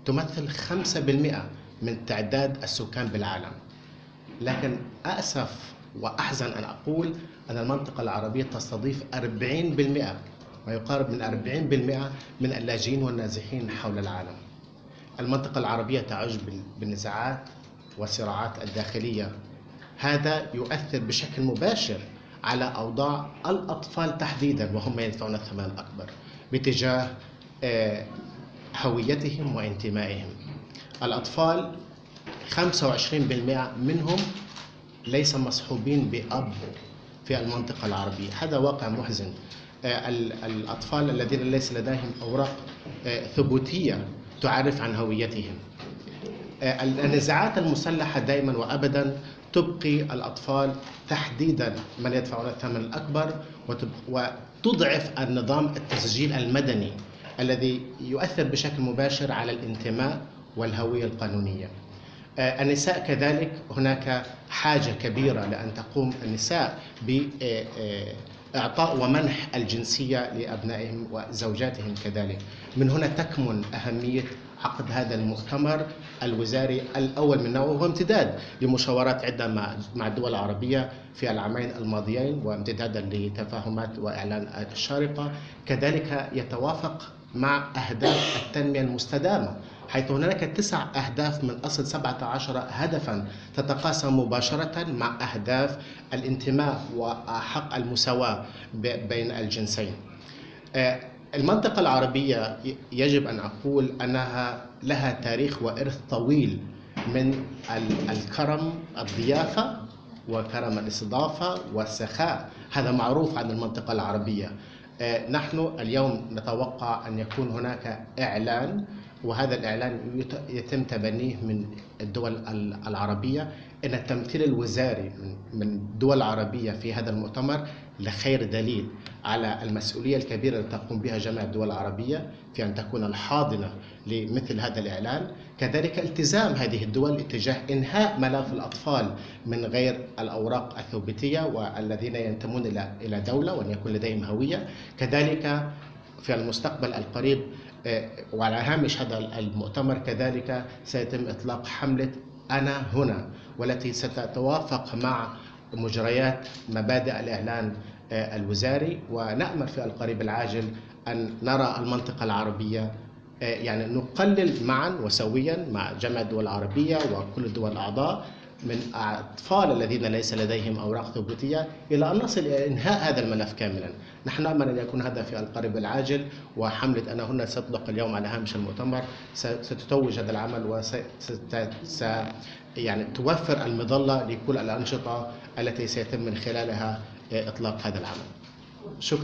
تمثل 5% من تعداد السكان بالعالم. لكن أسف وأحزن أن أقول أن المنطقة العربية تستضيف 40%، ما يقارب من 40% من اللاجئين والنازحين حول العالم. المنطقة العربية تعج بالنزاعات والصراعات الداخلية. هذا يؤثر بشكل مباشر على أوضاع الأطفال تحديدا، وهم يدفعون الثمن الأكبر باتجاه هويتهم وانتمائهم. الأطفال 25% منهم ليس مصحوبين بأب في المنطقة العربية. هذا واقع محزن. الأطفال الذين ليس لديهم أوراق ثبوتية تعرف عن هويتهم. النزاعات المسلحة دائما وأبدا تبقي الأطفال تحديدا من يدفعون الثمن الأكبر، وتضعف النظام التسجيل المدني الذي يؤثر بشكل مباشر على الانتماء والهوية القانونية. النساء كذلك هناك حاجة كبيرة لأن تقوم النساء بإعطاء ومنح الجنسية لأبنائهم وزوجاتهم كذلك. من هنا تكمن أهمية عقد هذا المؤتمر الوزاري الأول من نوعه، وهو امتداد لمشاورات عدة مع الدول العربية في العامين الماضيين، وامتدادا لتفاهمات وإعلان الشارقة. كذلك يتوافق مع أهداف التنمية المستدامة، حيث هناك 9 أهداف من أصل 17 هدفا تتقاسم مباشرة مع أهداف الانتماء وحق المساواة بين الجنسين. المنطقة العربية يجب أن أقول أنها لها تاريخ وإرث طويل من الكرم، الضيافة وكرم الاستضافة والسخاء. هذا معروف عن المنطقة العربية. نحن اليوم نتوقع أن يكون هناك إعلان، وهذا الإعلان يتم تبنيه من الدول العربية، أن التمثيل الوزاري من الدول العربية في هذا المؤتمر لخير دليل على المسؤولية الكبيرة التي تقوم بها جميع الدول العربية في أن تكون الحاضنة لمثل هذا الإعلان. كذلك التزام هذه الدول اتجاه إنهاء ملف الأطفال من غير الأوراق الثبوتية والذين ينتمون إلى دولة وأن يكون لديهم هوية. كذلك في المستقبل القريب وعلى هامش هذا المؤتمر كذلك سيتم إطلاق حملة أنا هنا، والتي ستتوافق مع مجريات مبادئ الإعلان الوزاري. ونأمل في القريب العاجل أن نرى المنطقة العربية يعني نقلل معا وسويا مع جميع الدول العربية وكل الدول الأعضاء من أطفال الذين ليس لديهم أوراق ثبوتية إلى أن نصل إلى إنهاء هذا الملف كاملا. نحن نأمل أن يكون هذا في القريب العاجل، وحملة أنا هنا ستطلق اليوم على هامش المؤتمر ستتوج هذا العمل يعني توفر المظلة لكل الأنشطة التي سيتم من خلالها إطلاق هذا العمل. شكرا.